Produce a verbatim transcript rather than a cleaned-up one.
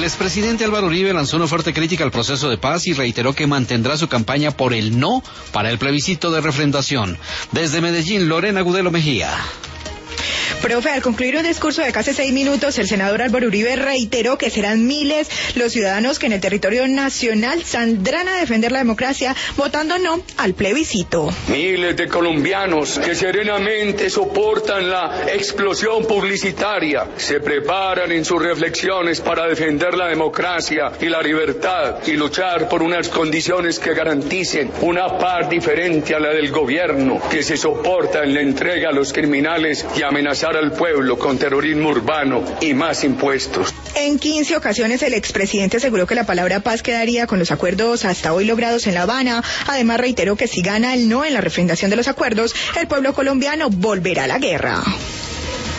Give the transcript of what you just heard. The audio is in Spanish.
expresidente Álvaro Uribe lanzó una fuerte crítica al proceso de paz y reiteró que mantendrá su campaña por el no para el plebiscito de refrendación. Desde Medellín, Lorena Gudelo Mejía. Profe, al concluir un discurso de casi seis minutos, el senador Álvaro Uribe reiteró que serán miles los ciudadanos que en el territorio nacional saldrán a defender la democracia votando no al plebiscito. Miles de colombianos que serenamente soportan la explosión publicitaria, se preparan en sus reflexiones para defender la democracia y la libertad y luchar por unas condiciones que garanticen una paz diferente a la del gobierno, que se soporta en la entrega a los criminales y amenazar al pueblo con terrorismo urbano y más impuestos. En quince ocasiones el expresidente aseguró que la palabra paz quedaría con los acuerdos hasta hoy logrados en La Habana. Además reiteró que si gana el no en la refrendación de los acuerdos, el pueblo colombiano volverá a la guerra.